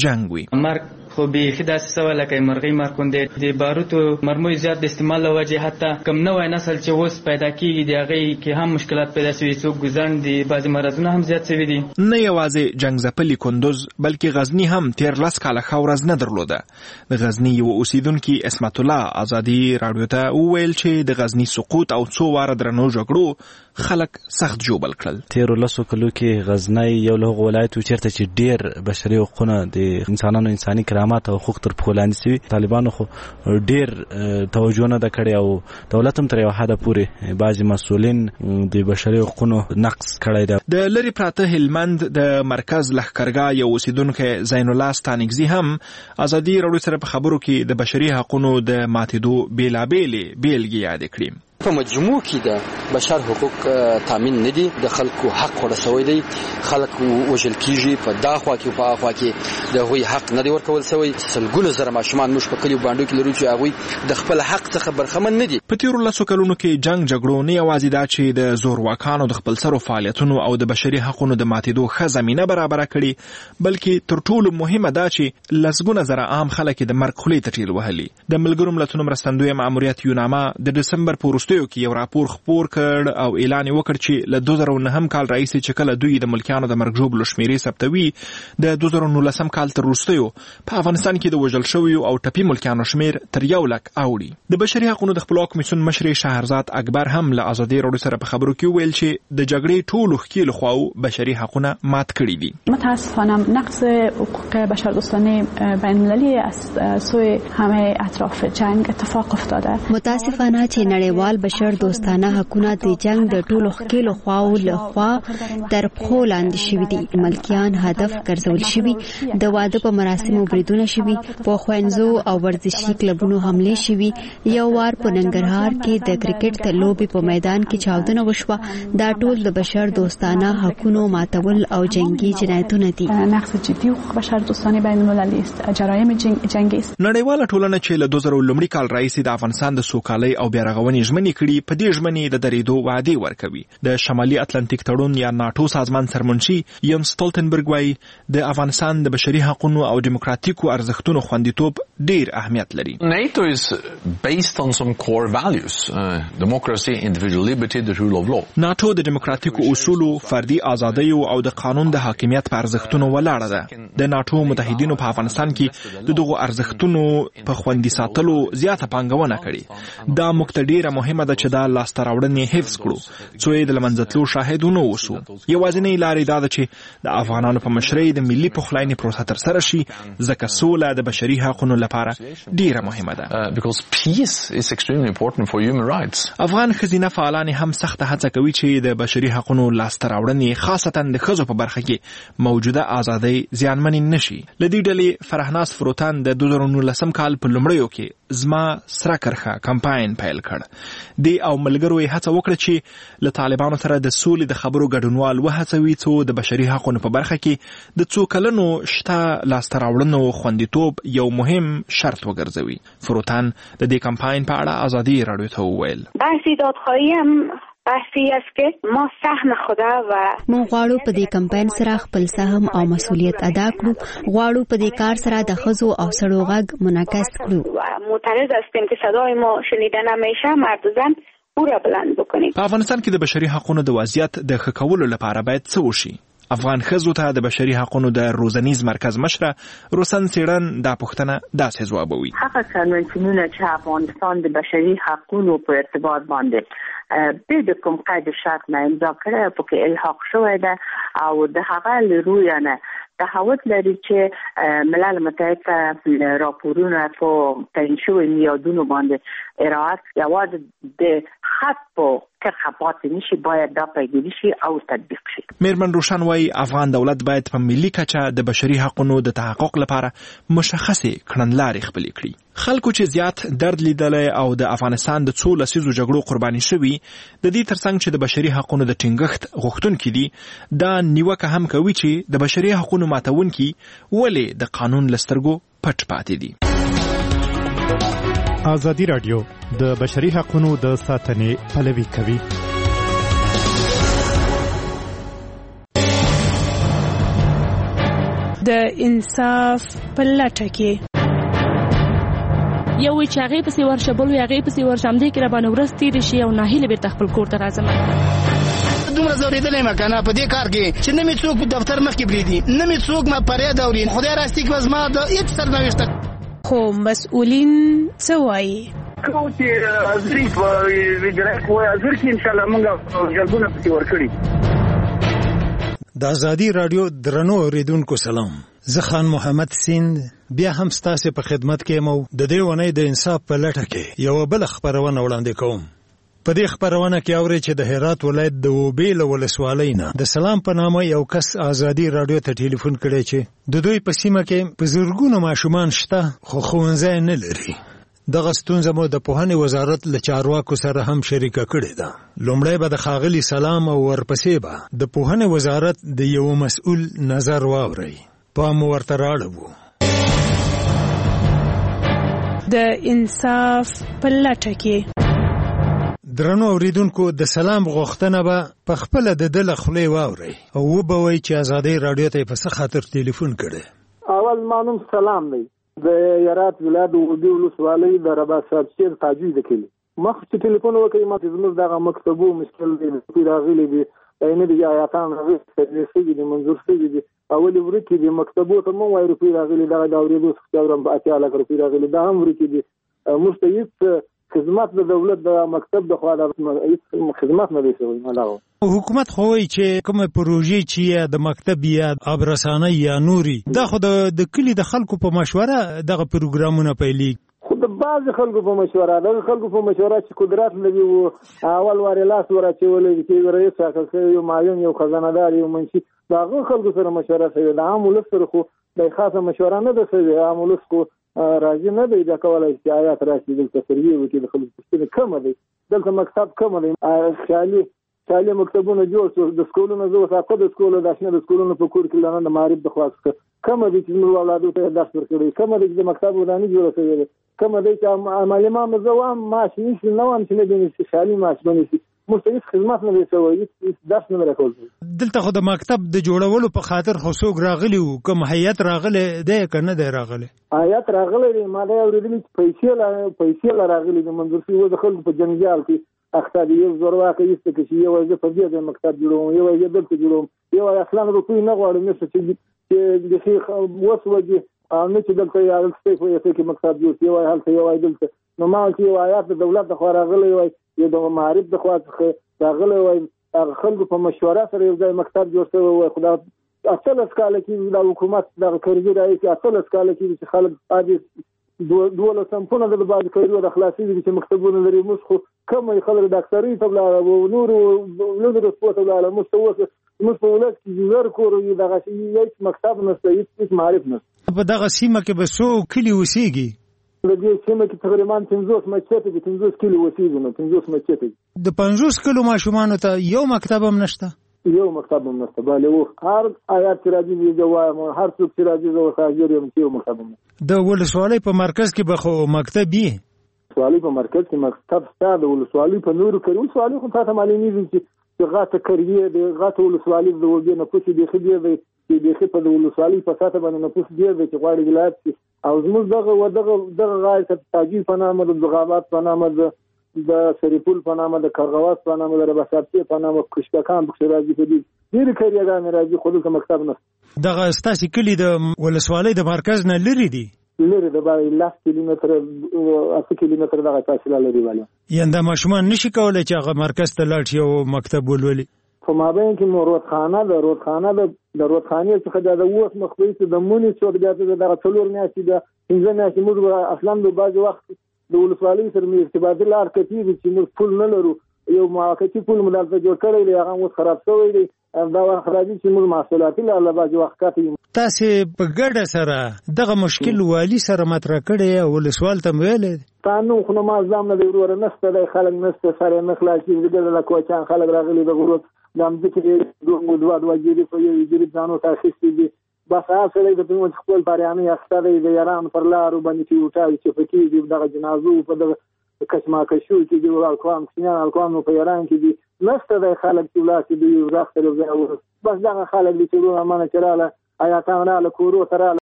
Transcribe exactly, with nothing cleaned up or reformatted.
جنگ وي. مرګ خو بیخي داسې سوه لکه مرغۍ مارکوندې د باروتو مرمۍ زیات د استعمال له وجې حتی کم نوی نسل چې اوس پیدا کېږي د هغې کې هم مشکلات پیدا شوي، څوک ګزڼ دي، بعضې مرضونه هم زیات شوي دي. نه یوازې جنګ ځپلي کندوز بلکې غزني هم تیر لس کاله ښه ورځ نه درلوده. د غزني یو اوسیدونکي اسمت الله ازادي راډیو ته وویل چې د غزني سقوط او څو واره درنو جګړو خلک سخت ژوبل کړل. تیرو لسو کلو کې غزنی یو له هغو ولایتو چېرته چې ډېر بشري حقونه د انسانانو انساني کرامات او حقوق تر پښو لاندې شوي. طالبانو خو ډېر توجه نه ده کړې او دولت هم تر یو حده پورې بعضې مسؤلین د بشري حقونو نقض کړی ده. د لرې پراته هلمند د مرکز لښکرګاه یو اوسیدونکی زین الله ستانکزي هم ازادي راډیو سره په خبرو کې د بشري حقونو د ماتېدو بېلابېلې بېلګې یادې کړي. په مجموع کې د بشر حقوق تامین نه دي، د خلکو حق ورسوي دی، خلک وژل کیږي، په دا خوا کې په هغه خوا کې د هغوی حق نه دی ورکول سوی. سلګونه زره ماشومان موږ په کلیو باندو کې لرو چې هغوی د خپل حق څخه برخمن نه دي. په تیرو لسو کلونو کې جنګ جګړو نه یوازې دا چې د زورواکانو د خپلسرو فعالیتونو او د بشري حقونو د ماتېدو ښه زمینه برابره کړي، بلکې تر ټولو مهمه دا چې لسګونه زره عام خلک د مرګ خولې ته ټیل وهلي. د ملګرو ملتونو مرستندویه ماموریت یوناما د ډسمبر په وروستیو کې یو راپور خپور کړ او اعلان وکړ چې له دوه زره نهم کال راهیسې چې کله دوی د ملکیانو د مرګ ژوبلو شمیرې ثبتوي، د دوه زره نولسم کال تر وروستیو په افغانستان کې د وژل شویو او ټپي ملکیانو شمیر تر یو لک اوړي. د بشري حقونو د خپلواک کمیسیون مشر شهرزاد اکبر هم له ازادي راډیو سره په خبرو کې ویل چې د جګړې ټولو ښکیلو خواو بشري حقونه مات کړي دي. متاسفانه نقض حقوق بشردوستانه بین‌المللی از سوی همه اطراف جنگ اتفاق افتاده. متاسفانه چې نړیوال بشر دوستانه حقونه د جنگ د ټولو ښکیلو خواو له خوا تر پښو لاندې شوي دي. ملکیان هدف ګرځول شوي، د واده په مراسمو بریدونه شوي، په ښوونځو او ورزشي کلبونو حملې شوي. یو وار په ننګرهار کې د کرکټ د لوبې په میدان کې چاودنه وشوه. دا ټول د بشر دوستانه حقونو ماتول او جنگي جنایتونه دي. نقض جدي حقوق بشر دوستانه بین‌المللی است، جرایم جنگی است. نړیواله ټولنه چې له دوه زره لومړي کال راهیسې د افغانستان د سوکالۍ او بیارغونې ژمنې کړي، په دې ژمنې د درېدو وعدې ورکوي. د شمالي اتلانتیک تړون یا ناټو سازمان سرمنشي ین سټولټنبرګ وایي د افغانستان د بشري حقونو او دیموکراتیکو ارزښتونو خوندیتوب ډیر اهمیت لري. NATO is based on some core values, uh, democracy, individual liberty, the rule of law. ناټو د دیموکراتیکو اصولو، فردي ازادیو او د قانون د حاکمیت په ارزښتونو ولاړه ده. د ناټو متحدینو په افغانستان کې د دغو ارزښتونو په خوندي ساتلو زیاته پانګونه کړې. دا موږ ته ډیره مهمه ده چې دا لاسته راوړنې حفظ کړو، څو یې د له منځه تلو شاهد ونه اوسو. یوازینۍ لارې دا ده چې د افغانانو په مشرۍ د ملي پخلاینې پروسه ترسره شي، ځکه سوله د بشري حقونو لپاره ډیره مهمه ده. افغان ښځینه فعالان هم سخته هڅه کوي چې د بشري حقونو لاسته راوړنې خاصتا د ښځو په برخه کې موجوده ازادۍ زیانمنې نشي. له دې ډلې فرهناز فروتان د دوه زره نولسم کال په لومړیو کې زما سره کرښه کمپاین پیل کړ. دی او ملګرو یې هڅه وکړه چې له طالبانو سره د سولې د خبرو ګډونوال وهڅوي، څو د بشري حقونو په برخه کې د څو کلونو شته لاسته راوړنو خوندیتوب یو مهم شرط وګرځوي. فروتان د دې کمپاین په اړه ازادي راډیو ته وویل: بحث دادخواهی هم بحثی است که ما سهم خدا و ما غواړو په دې کمپاین سره خپل سهم او مسؤلیت ادا کړو. غواړو په دې کار سره د ښځو او سړو غږ منعکس کړو. معترض هستیم که صدای ما شنیده نمیشه، مرد و زن او را بلند بکنیم. په افغانستان کې د بشري حقونو د وضعیت د ښه کولو لپاره باید څه وشي؟ افغان ښځو ته د بشري حقونو د روزنیز مرکز مشره روسن سیړن دا پوښتنه داسې ځوابوي: هغه کنوانسیونونه چې افغانستان د بشري حقونو په ارتباط باندې به د کوم قید شرط نه امضا کړی په کې الحاق شوی ده او د هغه لروي نه تحول لري چې ملل متحد راپورونه په تعیین شوی میادونو باندې ارائه یوازې د خط په کرښه پاتې نشي، باید دا پیگیری شي او تطبیق شي. میرمن روشن وايي افغان دولت باید په ملي کچه د بشري حقونو د تحقق لپاره مشخصه کړنلارې خپلې کړي. خلکو چې زیات درد لیدلی او د افغانستان د څو لسیزو جګړو قرباني شوي، د دې ترڅنګ چې د بشري حقونو د ټینګښت غوښتونکي دي، دا نیوکه هم کوي چې د بشري حقونو ماتونکي ولې د قانون له سترګو پټ پاتې دي. ازادي راډیو د بشري حقونو د ساتنې پلوي کوي. د انصاف په لټه کې یو وی چې هغه پسې ورشه بل وی هغه پسې ورشه هم دې کې را باندې ورځ تیر شي او ناهیله بیرته خپل کور ته راځم دومره زورېدلې ما کنه په دې کار کې چې نه مې څوک دفتر مخ کې بریدي نه مې څوک ما پرې دوري خدای راستي کې زما د هیڅ سرنوشت خو مسؤلین څه وایي کو چې ازري په ویډرک وای ازر کې ان شاء الله موږ جلبونه پکې ورکړي د ازادي رادیو درنو اوریدونکو سلام زه خان محمد سیند بیا هم ستاسو په خدمت کې مو د دې ونې د انصاف په لټه کې یو بل خبرونه وړاندې کوم په دې خبرونه کې اوري چې د هرات ولایت د وبېل ولسوالۍ نه د سلام په نامه یو کس ازادي رادیو ته ټلیفون کړی چې د دوی په سیمه کې په زورګونو ماشومان شته خو ښوونځی نه لري دغه ستونزه مو د پوهنې وزارت له چارواکو سره هم شریکه کړې ده لومړی به د ښاغلي سلام او ورپسې به د پوهنې وزارت د یو مسؤل نظر واورئ پام ورته راړو د انصاف په لټه کې درنو اوریدونکو د سلام غوښتنه به په خپل د دل خولې واوري او وبوي چې ازادي رادیو ته په څه خاطر ټلیفون کړي اول مانوم سلام دی د هرات ولایت وبې ولسوالۍ د رباط سرچیر تاجوید کلی مخ چې ټلیفون وکړي ما زموږ دغه مکتبو مشکل دی په راغلي دی اینه دی آیاتان راغلي دی منظور شوی دی اول ورکی دی مکتبو ته مو وایي روپی راغلي دا د اورېدو څخه ورم په اتیا لک روپی راغلي دا هم ورکی دی مستعد خدمات د دولت د مکتب د خوا د خدمات نه دی شوی ملاو حکومت خووي چې کومه پروژې چې د مکتب یا ابرسانه یا نوري دا خو د کلی د خلکو په مشوره دغه پروګرامونه پیلي خو د بعض خلکو په مشوره د خلکو په مشوره چې قدرت لري او اول واره لاس ورچولې چې رئیس راکړي یو معین یو خزانه‌دار یو منشي دا خلکو سره مشوره کوي د عام ولس سره خو د خاصه مشوره نه ده کوي عام ولس کو راځي نه دی دا کولای چې آیات راشي دلته سروي وکړي د خلکو پوښتنه کم دی دلته مکتب کم دی خیالي خیالي مکتبونه جوړ شو د سکولونو زو ساته د سکولو د شنه د سکولونو په کور کې لاندې معرف د خواص کم دی چې موږ اولادو ته درس ورکړي کم دی چې مکتب ودانې جوړ شوی کم دی چې عملي ما مزوام ماش نشي نو هم چې نه دی خیالي ماش باندې مستعد خدمات نه دی شوی درس نه راکول دلته خو د مکتب د جوړولو په خاطر خصوص راغلی او کوم هیئت راغله دی کنه دی راغله هیئت راغله ما دا اوریدل چې پیسې لا پیسې لا راغلي د منظور شي و د خلکو په جنجال کې اخته دی یو زور واقع یست کې یو ځای په دې د مکتب جوړوم یو ځای دلته جوړوم یو اصلا روپی نه غواړم چې چې د شیخ وسوږي نه چې دلته یو څه په یو کې مکتب جوړ یو حال یو دلته نو ما چې یو آیات د دولت د خوا راغلی وای یو د معارف د خوا څخه راغلی وای خلکو په مشوره سره یو ځای مکتب جوړ شوی وای خدا اصل اسکاله کې د حکومت د کړګي راځي اصل اسکاله کې چې خلک عادي دوله سمپونه د بعض کړیو د خلاصي دي چې مکتبونه لري موږ خو کوم خلک ډاکټري ته بلا او نور نور د سپورت بلا مستوى موږ په ولادت کې زر کور یو دغه هیڅ مکتب نشته هیڅ معرف نشته په دغه سیمه کې به څو کلی وسیږي د دې سیمه کې تقریبا پنځوس مچته کې پنځوس کلی وسیږي نو پنځوس مچته د پنځوس کلو ماشومان ته یو مکتب هم نشته یو مکتب هم نشته bale و هر آیات چې راځي دی جواب هر څوک چې راځي زو خاجر یم چې مکتب د ولسوالۍ په مرکز کې به خو مکتب وي ولسوالۍ په مرکز کې مکتب شته د ولسوالۍ په نورو کې ولسوالۍ خو تاسو معلومي دي چې غاټه کړی دی غاټه ولسوالۍ د وګړي نه پوښتې دی خې دی چې د خې په ولسوالۍ په ساته باندې نه پوښتې دی چې غواړي ولایت او زموږ دغه ودغه دغه غایت تاجی په نامه د زغابات په نامه د د سریپول په نامه د کارغواس په نامه د رباساتي په نامه کشککان په راځي په دې ډیر کړیګان راځي خو د مکتب نه دغه ستاسو کلی د ولسوالۍ د مرکز نه لري دی لري د باندې لاس کیلومتر اته کیلومتر دغه فاصله لري ولی ینده ماشومان نشي کولای چې هغه مرکز ته لاړ شي او مکتب ولولي په مابین کې مروتخانه د روتخانه د روتخانه څخه د اوس مخبري د مونږ څو د دغه څلور میاشتې د پنځه میاشتې موږ اصلا د باج وخت د ولسوالۍ سره مې ارتباط لار کتي چې موږ پول نه لرو یو موقتی پول مدلته جوړ کړی دی هغه اوس خراب شوی دی دا خرابې چې موږ محصولات له باج وخت کتي تاسو په ګډه سره دغه مشکل والی سره مطرح کړی او ولسوال ته ویل قانون خو ما ځم نه دی ورور نشته د خلک نشته سره نه خلاصي دغه له کوچان خلک راغلي د غروت د امځکه دوه دوه دوه جری په یو جری ځانو تاسیس دي بس هغه د په خپل پریانه اختر د ایران پر لارو باندې چې وټاوي چې فکر دي دغه جنازو په دغه کشما کشو چې دی الکوام سینان الکوام په ایران کې دي نشته د خلک چې ولاسي دی راځي بس دغه خلک چې ورو امانه چراله آیا تا نه له کورو سره